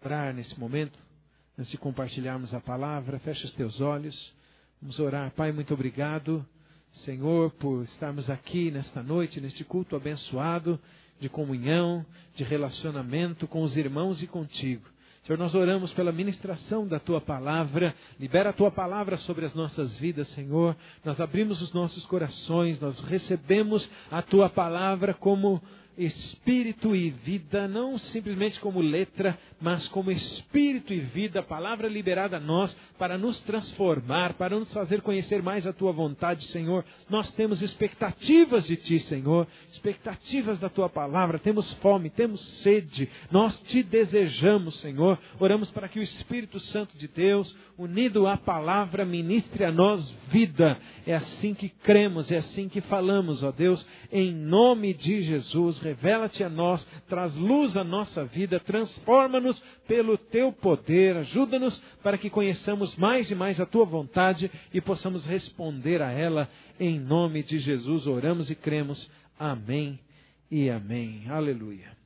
Orar nesse momento, antes de compartilharmos a palavra, fecha os teus olhos. Vamos orar. Pai, muito obrigado, Senhor, por estarmos aqui nesta noite, neste culto abençoado, de comunhão, de relacionamento com os irmãos e contigo. Senhor, nós oramos pela ministração da Tua Palavra. Libera a Tua Palavra sobre as nossas vidas, Senhor. Nós abrimos os nossos corações, nós recebemos a Tua Palavra como Espírito e vida, não simplesmente como letra, mas como Espírito e vida, palavra liberada a nós para nos transformar, para nos fazer conhecer mais a Tua vontade, Senhor. Nós temos expectativas de Ti, Senhor, expectativas da Tua palavra, temos fome, temos sede, nós Te desejamos, Senhor. Oramos para que o Espírito Santo de Deus, unido à palavra, ministre a nós vida. É assim que cremos, é assim que falamos, ó Deus, em nome de Jesus. Revela-te a nós, traz luz à nossa vida, transforma-nos pelo Teu poder, ajuda-nos para que conheçamos mais e mais a Tua vontade e possamos responder a ela. Em nome de Jesus oramos e cremos. Amém e amém. Aleluia.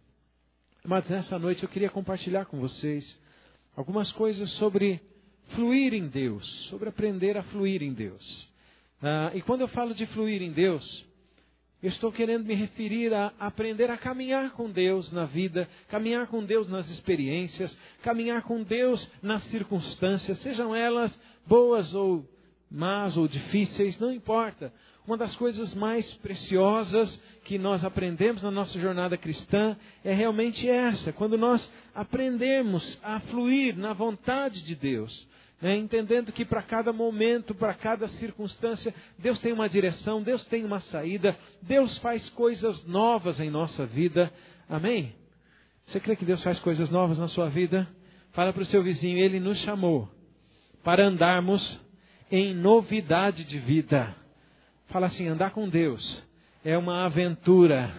Mas nessa noite eu queria compartilhar com vocês algumas coisas sobre fluir em Deus, sobre aprender a fluir em Deus. E quando eu falo de fluir em Deus, eu estou querendo me referir a aprender a caminhar com Deus na vida, caminhar com Deus nas experiências, caminhar com Deus nas circunstâncias, sejam elas boas ou más ou difíceis, não importa. Uma das coisas mais preciosas que nós aprendemos na nossa jornada cristã é realmente essa, quando nós aprendemos a fluir na vontade de Deus. Entendendo que para cada momento, para cada circunstância, Deus tem uma direção, Deus tem uma saída, Deus faz coisas novas em nossa vida. Amém? Você crê que Deus faz coisas novas na sua vida? Fala para o seu vizinho, Ele nos chamou para andarmos em novidade de vida. Fala assim, andar com Deus é uma aventura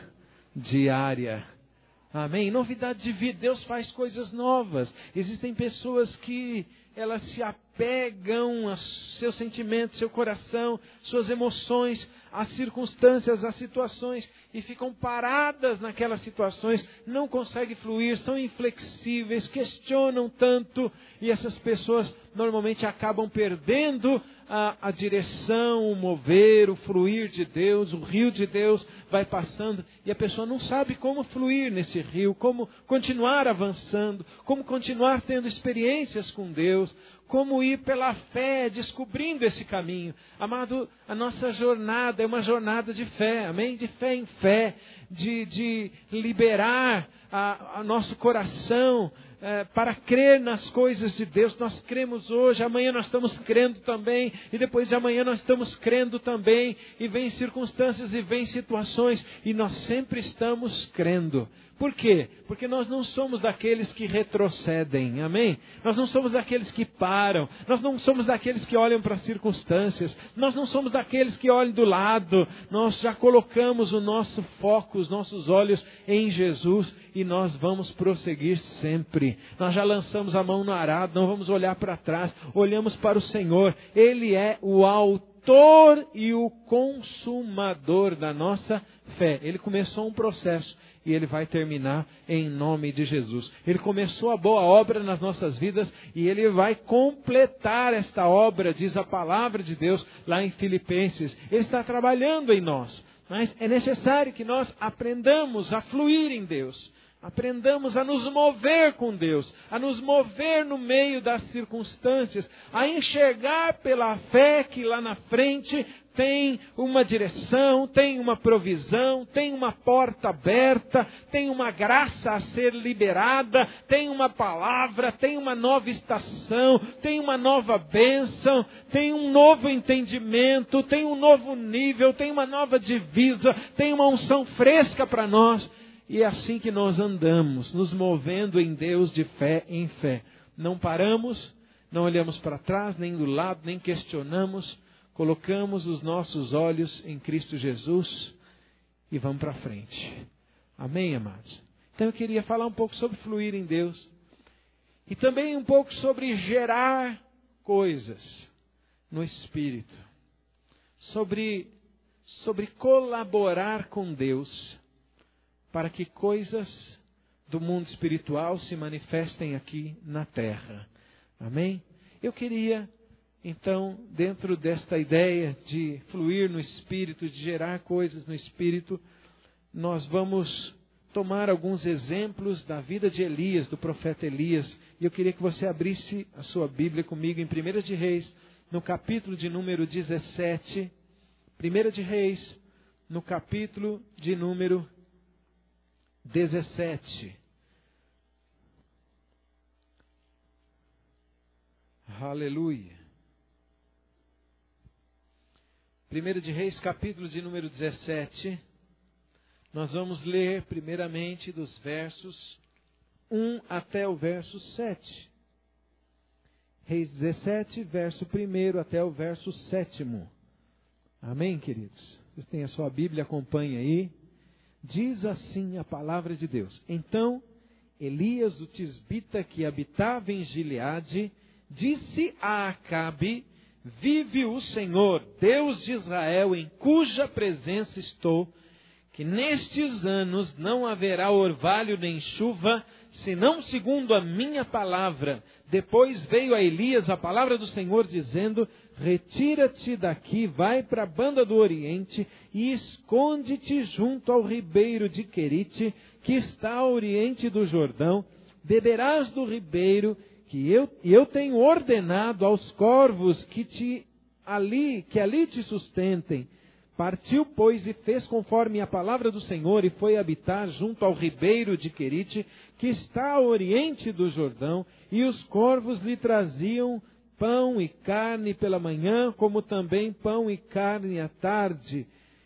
diária. Amém? Novidade de vida, Deus faz coisas novas. Existem pessoas que elas se apegam aos seus sentimentos, seu coração, suas emoções, às circunstâncias, às situações e ficam paradas naquelas situações, não conseguem fluir, são inflexíveis, questionam tanto e essas pessoas normalmente acabam perdendo a direção, o mover, o fluir de Deus, o rio de Deus vai passando e a pessoa não sabe como fluir nesse rio, como continuar avançando, como continuar tendo experiências com Deus, como ir pela fé, descobrindo esse caminho. Amado, a nossa jornada é uma jornada de fé, amém? De fé em fé, de liberar a nosso coração para crer nas coisas de Deus. Nós cremos hoje, amanhã nós estamos crendo também, e depois de amanhã nós estamos crendo também, e vem circunstâncias e vem situações, e nós sempre estamos crendo. Por quê? Porque nós não somos daqueles que retrocedem, amém? Nós não somos daqueles que param, nós não somos daqueles que olham para as circunstâncias, nós não somos daqueles que olham do lado, nós já colocamos o nosso foco, os nossos olhos em Jesus e nós vamos prosseguir sempre. Nós já lançamos a mão no arado, não vamos olhar para trás, olhamos para o Senhor, Ele é o autor e o consumador da nossa fé. Ele começou um processo e Ele vai terminar em nome de Jesus. Ele começou a boa obra nas nossas vidas e Ele vai completar esta obra, diz a palavra de Deus lá em Filipenses. Ele está trabalhando em nós, mas é necessário que nós aprendamos a fluir em Deus. Aprendamos a nos mover com Deus, a nos mover no meio das circunstâncias, a enxergar pela fé que lá na frente tem uma direção, tem uma provisão, tem uma porta aberta, tem uma graça a ser liberada, tem uma palavra, tem uma nova estação, tem uma nova bênção, tem um novo entendimento, tem um novo nível, tem uma nova divisa, tem uma unção fresca para nós. E é assim que nós andamos, nos movendo em Deus de fé em fé. Não paramos, não olhamos para trás, nem do lado, nem questionamos. Colocamos os nossos olhos em Cristo Jesus e vamos para frente. Amém, amados? Então eu queria falar um pouco sobre fluir em Deus. E também um pouco sobre gerar coisas no Espírito. Sobre colaborar com Deus para que coisas do mundo espiritual se manifestem aqui na terra. Amém? Eu queria, então, dentro desta ideia de fluir no Espírito, de gerar coisas no Espírito, nós vamos tomar alguns exemplos da vida de Elias, do profeta Elias. E eu queria que você abrisse a sua Bíblia comigo em 1 de Reis, no capítulo de número 17. 1 de Reis, no capítulo de número 17. Aleluia. 1 de Reis, capítulo de número 17. Nós vamos ler primeiramente dos versos 1 até o verso 7. Reis 17, verso 1 até o verso 7. Amém, queridos? Vocês têm a sua Bíblia, acompanhe aí. Diz assim a palavra de Deus. Então, Elias, o tisbita que habitava em Gileade, disse a Acabe: vive o Senhor, Deus de Israel, em cuja presença estou, que nestes anos não haverá orvalho nem chuva, senão segundo a minha palavra. Depois veio a Elias a palavra do Senhor, dizendo: retira-te daqui, vai para a banda do Oriente e esconde-te junto ao ribeiro de Querite, que está ao oriente do Jordão. Beberás do ribeiro, que eu tenho ordenado aos corvos que ali te sustentem. Partiu, pois, e fez conforme a palavra do Senhor, e foi habitar junto ao ribeiro de Querite, que está ao oriente do Jordão, e os corvos lhe traziam pão e carne pela manhã, como também pão e carne à tarde.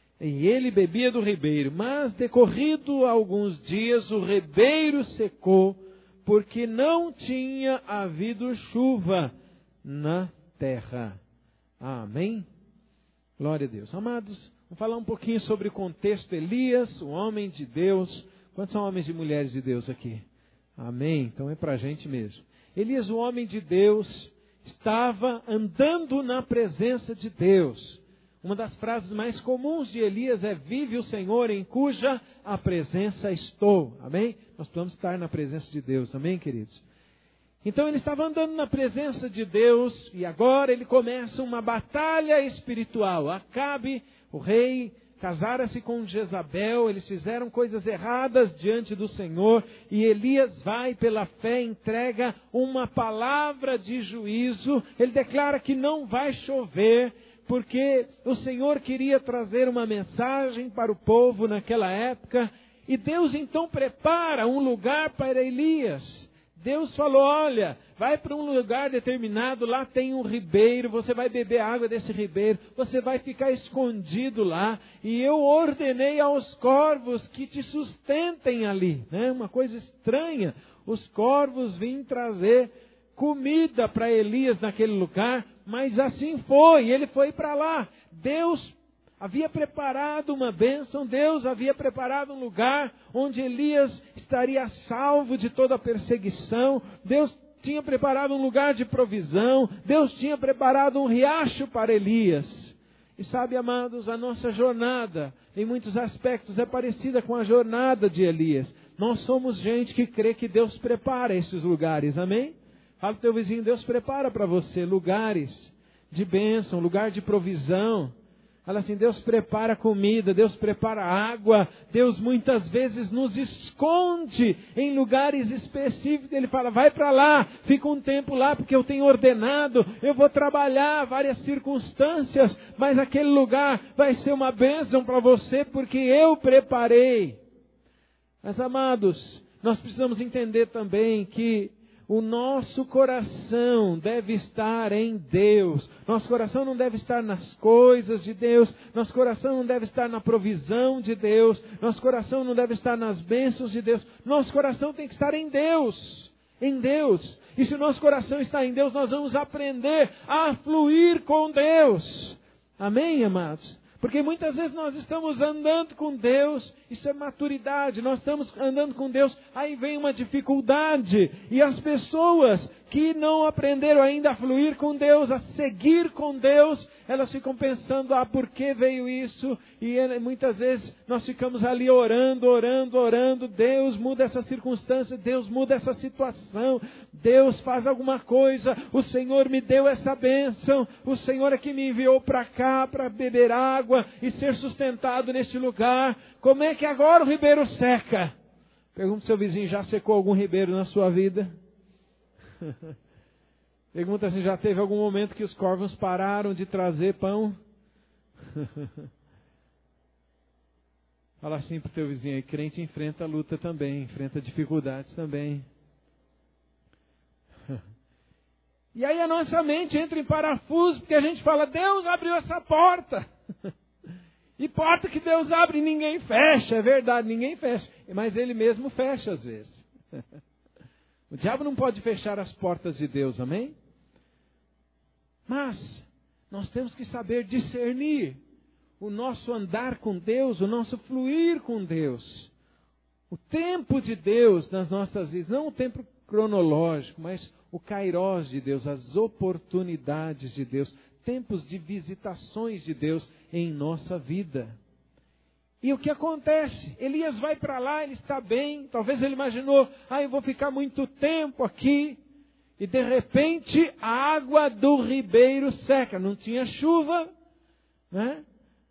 E ele bebia do ribeiro. Mas, decorrido alguns dias, o ribeiro secou, porque não tinha havido chuva na terra. Amém? Glória a Deus. Amados, vamos falar um pouquinho sobre o contexto. Elias, o homem de Deus. Quantos são homens e mulheres de Deus aqui? Amém? Então é para a gente mesmo. Elias, o homem de Deus, estava andando na presença de Deus. Uma das frases mais comuns de Elias é: vive o Senhor, em cuja a presença estou. Amém? Nós precisamos estar na presença de Deus. Amém, queridos? Então ele estava andando na presença de Deus e agora ele começa uma batalha espiritual. Acabe, o rei, casara-se com Jezabel, eles fizeram coisas erradas diante do Senhor e Elias vai pela fé, entrega uma palavra de juízo. Ele declara que não vai chover, porque o Senhor queria trazer uma mensagem para o povo naquela época. E Deus então prepara um lugar para Elias. Deus falou: olha, vai para um lugar determinado, lá tem um ribeiro, você vai beber água desse ribeiro, você vai ficar escondido lá, e eu ordenei aos corvos que te sustentem ali. Uma coisa estranha, os corvos vêm trazer comida para Elias naquele lugar, mas assim foi, ele foi para lá. Deus havia preparado uma bênção, Deus havia preparado um lugar onde Elias estaria salvo de toda a perseguição. Deus tinha preparado um lugar de provisão, Deus tinha preparado um riacho para Elias. E sabe, amados, a nossa jornada, em muitos aspectos, é parecida com a jornada de Elias. Nós somos gente que crê que Deus prepara esses lugares, amém? Fala para o teu vizinho: Deus prepara para você lugares de bênção, lugar de provisão. Fala assim: Deus prepara comida, Deus prepara água, Deus muitas vezes nos esconde em lugares específicos. Ele fala: vai para lá, fica um tempo lá, porque eu tenho ordenado, eu vou trabalhar várias circunstâncias, mas aquele lugar vai ser uma bênção para você, porque eu preparei. Mas, amados, nós precisamos entender também que o nosso coração deve estar em Deus. Nosso coração não deve estar nas coisas de Deus. Nosso coração não deve estar na provisão de Deus. Nosso coração não deve estar nas bênçãos de Deus. Nosso coração tem que estar em Deus. Em Deus. E se o nosso coração está em Deus, nós vamos aprender a fluir com Deus. Amém, amados? Porque muitas vezes nós estamos andando com Deus, isso é maturidade, nós estamos andando com Deus, aí vem uma dificuldade, e as pessoas que não aprenderam ainda a fluir com Deus, a seguir com Deus, elas ficam pensando, por que veio isso? E muitas vezes nós ficamos ali orando, Deus muda essa circunstância, Deus muda essa situação, Deus faz alguma coisa, o Senhor me deu essa bênção, o Senhor é que me enviou para cá para beber água e ser sustentado neste lugar. Como é que agora o ribeiro seca? Pergunta ao seu vizinho, já secou algum ribeiro na sua vida? Pergunta se já teve algum momento que os corvos pararam de trazer pão? Fala assim para o teu vizinho aí, crente enfrenta luta também, enfrenta dificuldades também. E aí a nossa mente entra em parafuso, porque a gente fala, Deus abriu essa porta. E porta que Deus abre ninguém fecha, é verdade, ninguém fecha. Mas Ele mesmo fecha às vezes. O diabo não pode fechar as portas de Deus, amém? Mas nós temos que saber discernir o nosso andar com Deus, o nosso fluir com Deus. O tempo de Deus nas nossas vidas, não o tempo cronológico, mas o kairós de Deus, as oportunidades de Deus, tempos de visitações de Deus em nossa vida. E o que acontece? Elias vai para lá, ele está bem, talvez ele imaginou, eu vou ficar muito tempo aqui, e de repente a água do ribeiro seca, não tinha chuva, né?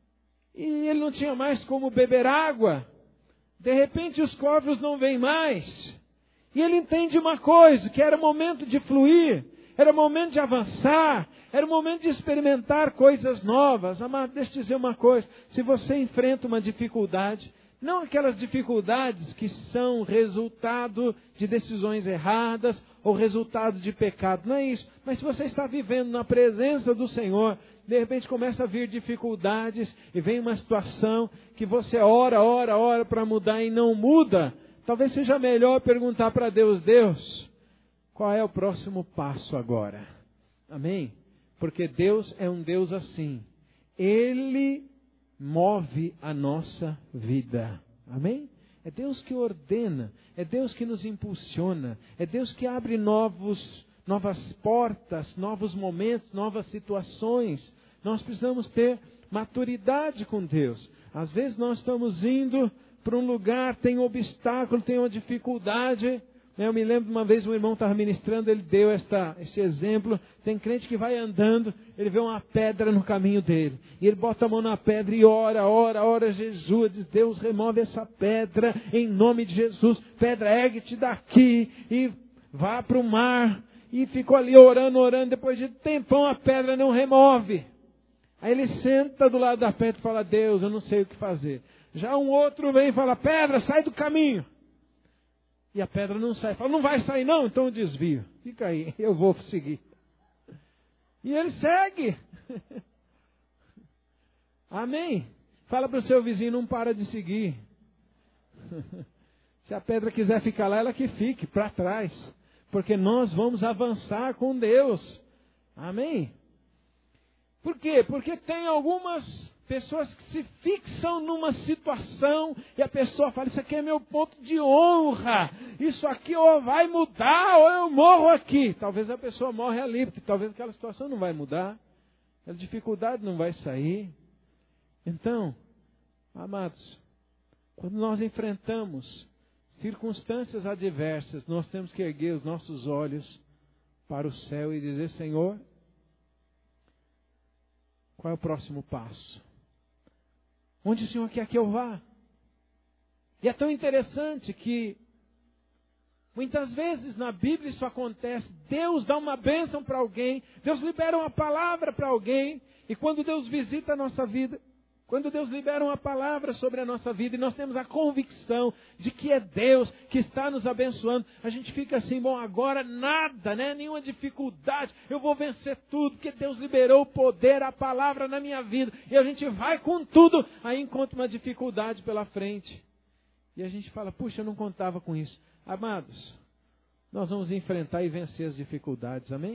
E ele não tinha mais como beber água, de repente os corvos não vêm mais, e ele entende uma coisa, que era momento de fluir, era momento de avançar, era o momento de experimentar coisas novas. Amado, deixa eu dizer uma coisa. Se você enfrenta uma dificuldade, não aquelas dificuldades que são resultado de decisões erradas ou resultado de pecado, não é isso. Mas se você está vivendo na presença do Senhor, de repente começa a vir dificuldades e vem uma situação que você ora para mudar e não muda, talvez seja melhor perguntar para Deus, qual é o próximo passo agora? Amém? Porque Deus é um Deus assim. Ele move a nossa vida. Amém? É Deus que ordena. É Deus que nos impulsiona. É Deus que abre novas portas, novos momentos, novas situações. Nós precisamos ter maturidade com Deus. Às vezes nós estamos indo para um lugar, tem um obstáculo, tem uma dificuldade. Eu me lembro de uma vez um irmão estava ministrando, ele deu esse exemplo. Tem crente que vai andando, ele vê uma pedra no caminho dele. E ele bota a mão na pedra e ora Jesus. Diz, Deus remove essa pedra em nome de Jesus. Pedra, ergue-te daqui e vá para o mar. E ficou ali orando. Depois de tempão a pedra não remove. Aí ele senta do lado da pedra e fala, Deus, eu não sei o que fazer. Já um outro vem e fala, pedra, sai do caminho. E a pedra não sai. Fala, não vai sair não? Então eu desvio. Fica aí, eu vou seguir. E ele segue. Amém? Fala para o seu vizinho, não para de seguir. Se a pedra quiser ficar lá, ela que fique para trás. Porque nós vamos avançar com Deus. Amém? Por quê? Porque tem algumas pessoas que se fixam numa situação e a pessoa fala, isso aqui é meu ponto de honra, isso aqui ou vai mudar ou eu morro aqui. Talvez a pessoa morre ali, porque talvez aquela situação não vai mudar, a dificuldade não vai sair. Então, amados, quando nós enfrentamos circunstâncias adversas, nós temos que erguer os nossos olhos para o céu e dizer, Senhor, qual é o próximo passo? Onde o Senhor quer que eu vá? E é tão interessante que muitas vezes na Bíblia isso acontece. Deus dá uma bênção para alguém, Deus libera uma palavra para alguém, e quando Deus visita a nossa vida, quando Deus libera uma palavra sobre a nossa vida e nós temos a convicção de que é Deus que está nos abençoando, a gente fica assim, bom, agora nada, nenhuma dificuldade, eu vou vencer tudo, porque Deus liberou o poder, a palavra na minha vida, e a gente vai com tudo, aí encontra uma dificuldade pela frente, e a gente fala, puxa, eu não contava com isso. Amados, nós vamos enfrentar e vencer as dificuldades, amém?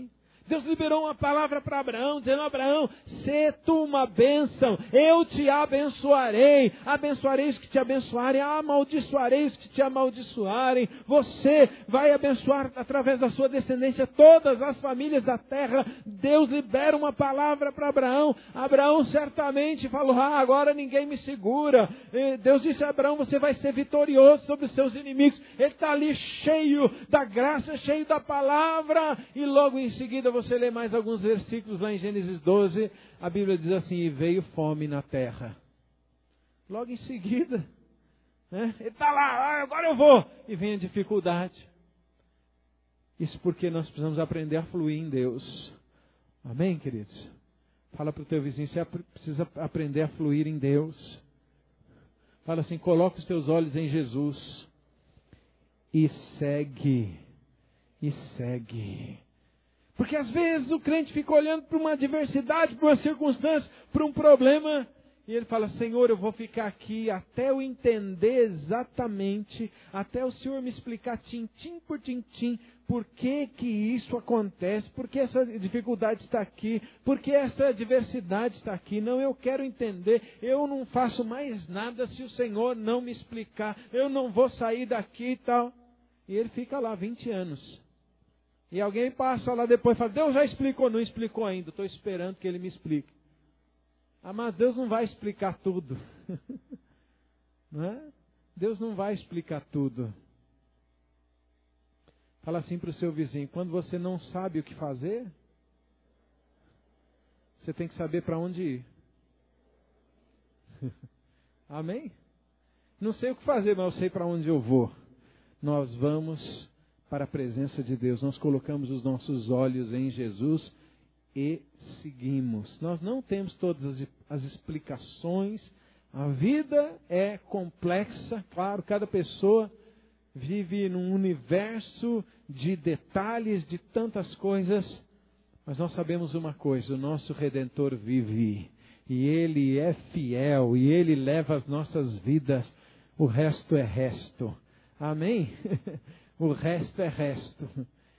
Deus liberou uma palavra para Abraão, dizendo: Abraão, sê tu uma bênção, eu te abençoarei os que te abençoarem, amaldiçoarei os que te amaldiçoarem. Você vai abençoar através da sua descendência todas as famílias da terra. Deus libera uma palavra para Abraão. Abraão certamente falou: agora ninguém me segura. Deus disse a Abraão: você vai ser vitorioso sobre os seus inimigos. Ele está ali cheio da graça, cheio da palavra. E logo em seguida você lê mais alguns versículos lá em Gênesis 12, a Bíblia diz assim: e veio fome na terra. Logo em seguida, né? Ele está lá: agora eu vou. E vem a dificuldade. Isso porque nós precisamos aprender a fluir em Deus. Amém, queridos? Fala para o teu vizinho: você precisa aprender a fluir em Deus. Fala assim: coloca os teus olhos em Jesus. E segue. E segue. Porque às vezes o crente fica olhando para uma adversidade, para uma circunstância, para um problema, e ele fala: Senhor, eu vou ficar aqui até eu entender exatamente, até o Senhor me explicar tintim por tintim, por que que isso acontece, por que essa dificuldade está aqui, por que essa adversidade está aqui. Não, eu quero entender, eu não faço mais nada se o Senhor não me explicar, eu não vou sair daqui e tal. E ele fica lá 20 anos. E alguém passa lá depois e fala: Deus já explicou. Não explicou ainda, estou esperando que Ele me explique. Mas Deus não vai explicar tudo. Não é? Deus não vai explicar tudo. Fala assim para o seu vizinho: quando você não sabe o que fazer, você tem que saber para onde ir. Amém? Não sei o que fazer, mas eu sei para onde eu vou. Nós vamos para a presença de Deus. Nós colocamos os nossos olhos em Jesus e seguimos. Nós não temos todas as explicações. A vida é complexa, claro, cada pessoa vive num universo de detalhes, de tantas coisas, mas nós sabemos uma coisa: o nosso Redentor vive, e Ele é fiel, e Ele leva as nossas vidas. O resto é resto. Amém? O resto é resto.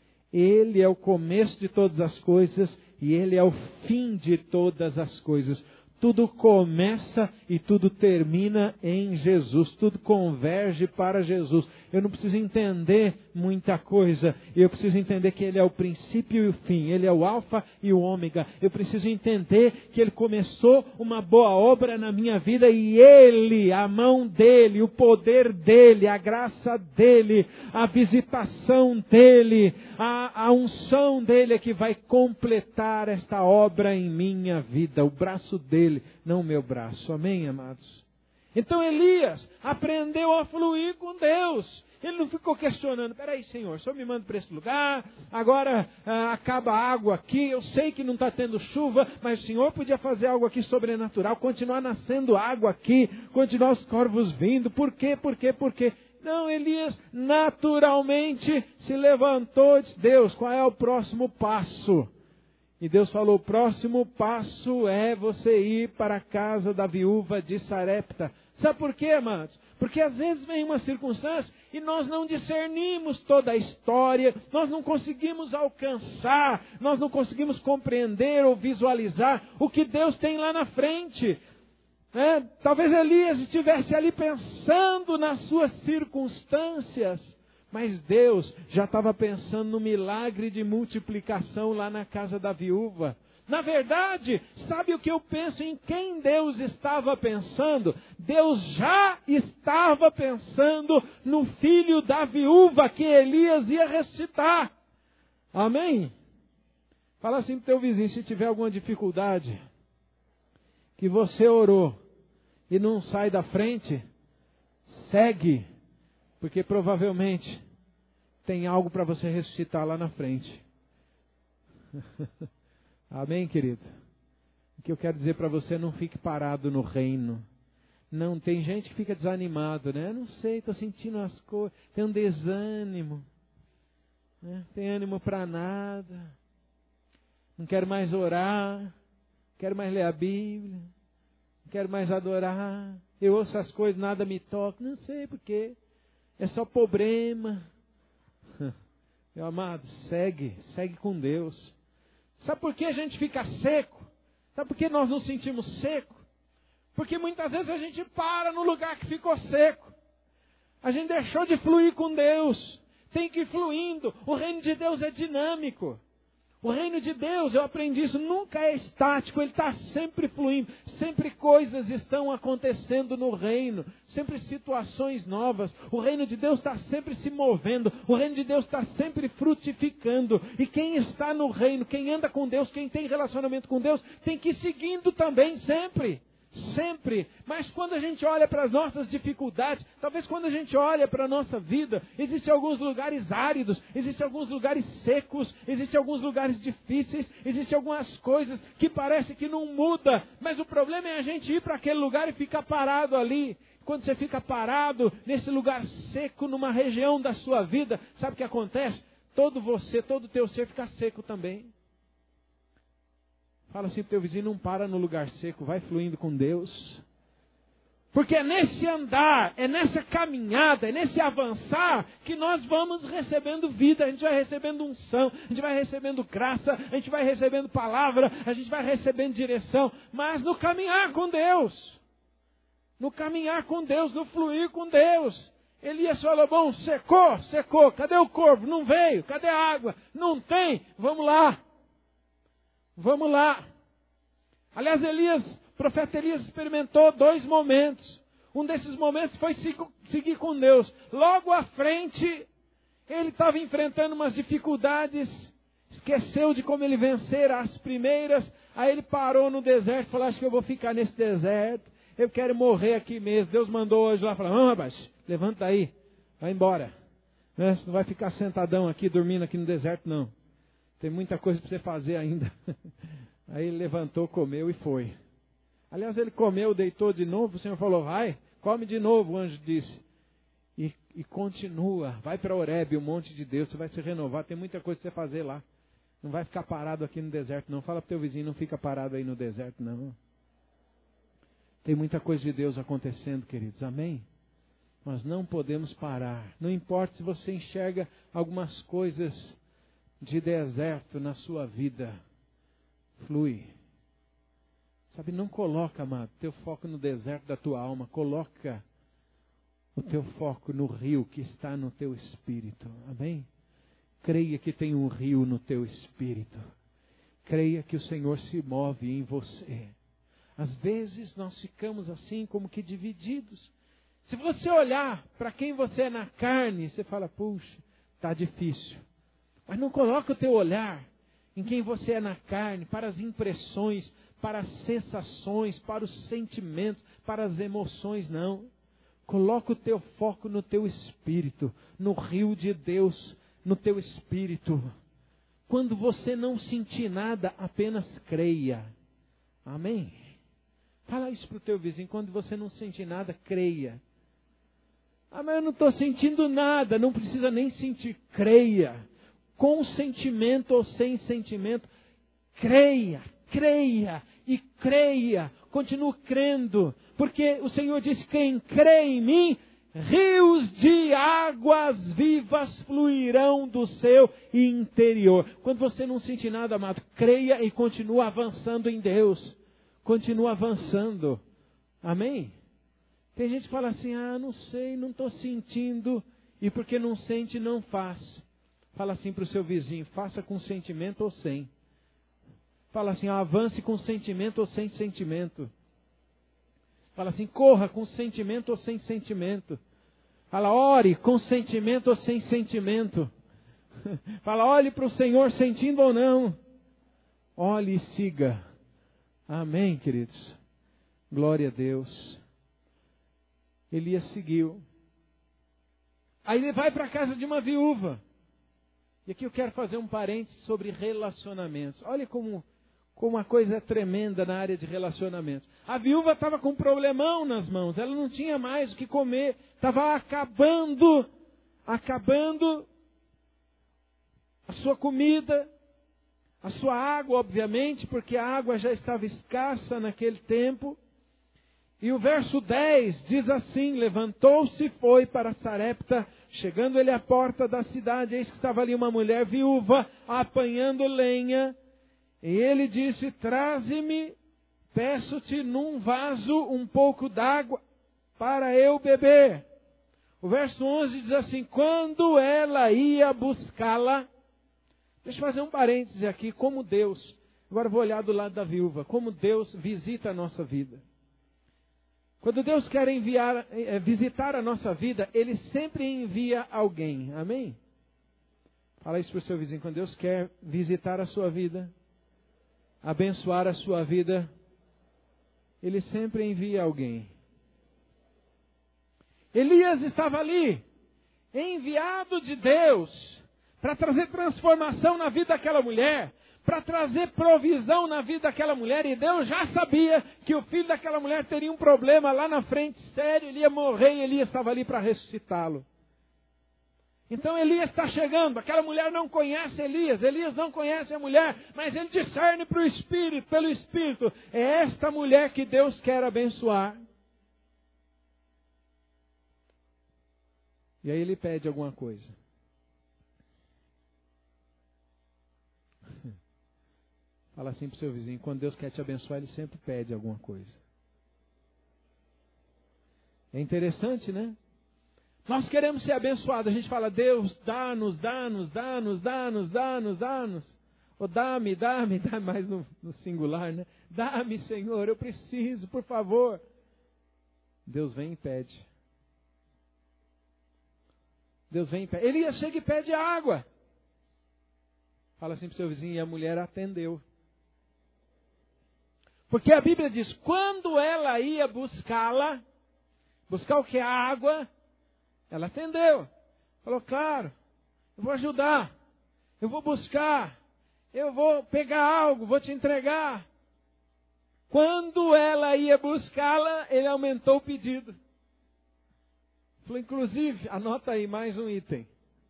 Ele é o começo de todas as coisas e Ele é o fim de todas as coisas. Tudo começa e tudo termina em Jesus. Tudo converge para Jesus. Eu não preciso entender muita coisa. Eu preciso entender que Ele é o princípio e o fim. Ele é o alfa e o ômega. Eu preciso entender que Ele começou uma boa obra na minha vida e Ele, a mão dEle, o poder dEle, a graça dEle, a visitação dEle, a unção dEle é que vai completar esta obra em minha vida. O braço dEle, não o meu braço. Amém, amados? Então Elias aprendeu a fluir com Deus. Ele não ficou questionando: peraí, Senhor, o Senhor me manda para esse lugar, agora acaba a água aqui, eu sei que não está tendo chuva, mas o Senhor podia fazer algo aqui sobrenatural, continuar nascendo água aqui, continuar os corvos vindo. Por quê? Por quê? Por quê? Não, Elias naturalmente se levantou e disse: Deus, qual é o próximo passo? E Deus falou: o próximo passo é você ir para a casa da viúva de Sarepta. Sabe por quê, amados? Porque às vezes vem uma circunstância e nós não discernimos toda a história, nós não conseguimos alcançar, nós não conseguimos compreender ou visualizar o que Deus tem lá na frente. Talvez Elias estivesse ali pensando nas suas circunstâncias, mas Deus já estava pensando no milagre de multiplicação lá na casa da viúva. Na verdade, sabe o que eu penso em quem Deus estava pensando? Deus já estava pensando no filho da viúva que Elias ia ressuscitar. Amém? Fala assim para o teu vizinho: se tiver alguma dificuldade, que você orou e não sai da frente, segue, porque provavelmente tem algo para você ressuscitar lá na frente. Amém, querido? O que eu quero dizer para você: não fique parado no reino. Não, tem gente que fica desanimado, né? Não sei, estou sentindo as coisas, tem um desânimo, né? Tem ânimo para nada, não quero mais orar, não quero mais ler a Bíblia, não quero mais adorar, eu ouço as coisas, nada me toca, não sei porquê, é só problema. Meu amado, segue com Deus. Sabe por que a gente fica seco? Sabe por que nós nos sentimos seco? Porque muitas vezes a gente para no lugar que ficou seco. A gente deixou de fluir com Deus. Tem que ir fluindo. O reino de Deus é dinâmico. O reino de Deus, eu aprendi isso, nunca é estático, ele está sempre fluindo, sempre coisas estão acontecendo no reino, sempre situações novas. O reino de Deus está sempre se movendo, o reino de Deus está sempre frutificando. E quem está no reino, quem anda com Deus, quem tem relacionamento com Deus, tem que ir seguindo também sempre. Sempre, mas quando a gente olha para as nossas dificuldades, talvez quando a gente olha para a nossa vida, existem alguns lugares áridos, existem alguns lugares secos, existem alguns lugares difíceis, existem algumas coisas que parece que não muda, mas o problema é a gente ir para aquele lugar e ficar parado ali. Quando você fica parado nesse lugar seco, numa região da sua vida, sabe o que acontece? Todo o teu ser fica seco também. Fala assim para o teu vizinho, não para no lugar seco, vai fluindo com Deus. Porque é nesse andar, é nessa caminhada, é nesse avançar que nós vamos recebendo vida, a gente vai recebendo unção, a gente vai recebendo graça, a gente vai recebendo palavra, a gente vai recebendo direção, mas no caminhar com Deus, no caminhar com Deus, no fluir com Deus. Elias falou, bom, secou, cadê o corvo? Não veio, cadê a água? Não tem, vamos lá. Aliás, o profeta Elias experimentou 2 momentos. Um desses momentos foi seguir com Deus. Logo à frente, ele estava enfrentando umas dificuldades, esqueceu de como ele vencer as primeiras. Aí ele parou no deserto e falou, acho que eu vou ficar nesse deserto. Eu quero morrer aqui mesmo. Deus mandou hoje lá, falou, rapaz, levanta aí, vai embora. Você não vai ficar sentadão aqui, dormindo aqui no deserto, não. Tem muita coisa para você fazer ainda. Aí ele levantou, comeu e foi. Aliás, ele comeu, deitou de novo. O Senhor falou, vai, come de novo, o anjo disse. E continua, vai para Horebe, o monte de Deus. Você vai se renovar, tem muita coisa para você fazer lá. Não vai ficar parado aqui no deserto, não. Fala para o teu vizinho, não fica parado aí no deserto, não. Tem muita coisa de Deus acontecendo, queridos. Amém? Nós não podemos parar. Não importa se você enxerga algumas coisas de deserto na sua vida, flui. Sabe, não coloca, amado, teu foco no deserto da tua alma, coloca o teu foco no rio que está no teu espírito, amém? Creia que tem um rio no teu espírito, creia que o Senhor se move em você. Às vezes nós ficamos assim como que divididos. Se você olhar para quem você é na carne, você fala, puxa, está difícil. Mas não coloca o teu olhar em quem você é na carne, para as impressões, para as sensações, para os sentimentos, para as emoções, não. Coloca o teu foco no teu espírito, no rio de Deus, no teu espírito. Quando você não sentir nada, apenas creia. Amém? Fala isso para o teu vizinho, quando você não sentir nada, creia. Ah, mas eu não estou sentindo nada, não precisa nem sentir, creia. Com sentimento ou sem sentimento, creia e creia, continue crendo, porque o Senhor disse, quem crê em mim, rios de águas vivas fluirão do seu interior. Quando você não sentir nada, amado, creia e continue avançando em Deus, continue avançando, amém? Tem gente que fala assim, não sei, não estou sentindo, e porque não sente, não faz. Fala assim para o seu vizinho, faça com sentimento ou sem. Fala assim, avance com sentimento ou sem sentimento. Fala assim, corra com sentimento ou sem sentimento. Fala, ore com sentimento ou sem sentimento. Fala, olhe para o Senhor sentindo ou não. Olhe e siga. Amém, queridos? Glória a Deus. Elias seguiu. Aí ele vai para a casa de uma viúva. E aqui eu quero fazer um parênteses sobre relacionamentos. Olha como a coisa é tremenda na área de relacionamentos. A viúva estava com um problemão nas mãos. Ela não tinha mais o que comer. Estava acabando a sua comida, a sua água, obviamente, porque a água já estava escassa naquele tempo. E o verso 10 diz assim, levantou-se e foi para Sarepta. Chegando ele à porta da cidade, eis que estava ali uma mulher viúva, apanhando lenha. E ele disse: traze-me, peço-te num vaso um pouco d'água para eu beber. O verso 11 diz assim: quando ela ia buscá-la, deixa eu fazer um parêntese aqui, como Deus, agora vou olhar do lado da viúva, como Deus visita a nossa vida. Quando Deus quer visitar a nossa vida, Ele sempre envia alguém, amém? Fala isso para o seu vizinho, quando Deus quer visitar a sua vida, abençoar a sua vida, Ele sempre envia alguém. Elias estava ali, enviado de Deus, para trazer transformação na vida daquela mulher, para trazer provisão na vida daquela mulher, e Deus já sabia que o filho daquela mulher teria um problema lá na frente, sério, ele ia morrer, e Elias estava ali para ressuscitá-lo. Então Elias está chegando, aquela mulher não conhece Elias não conhece a mulher, mas ele discerne pelo Espírito, é esta mulher que Deus quer abençoar. E aí ele pede alguma coisa. Fala assim para o seu vizinho, quando Deus quer te abençoar, Ele sempre pede alguma coisa. É interessante, né? Nós queremos ser abençoados, a gente fala, Deus, dá-nos. Ou dá-me mais no singular, né? Dá-me, Senhor, eu preciso, por favor. Deus vem e pede. Deus vem e pede. Elias chega e pede água. Fala assim para o seu vizinho, e a mulher atendeu. Porque a Bíblia diz, quando ela ia buscar o que? A água, ela atendeu. Falou, claro, eu vou ajudar, eu vou buscar, eu vou pegar algo, vou te entregar. Quando ela ia buscá-la, ele aumentou o pedido. Falou, inclusive, anota aí mais um item.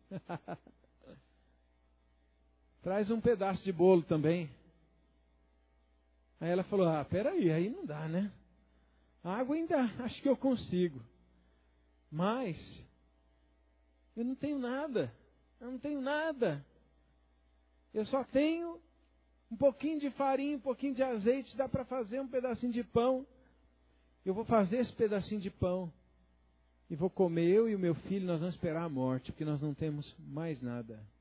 Traz um pedaço de bolo também. Aí ela falou, peraí, aí não dá, né? A água ainda acho que eu consigo. Mas eu não tenho nada. Eu só tenho um pouquinho de farinha, um pouquinho de azeite, dá para fazer um pedacinho de pão. Eu vou fazer esse pedacinho de pão. E vou comer, eu e o meu filho, nós vamos esperar a morte, porque nós não temos mais nada.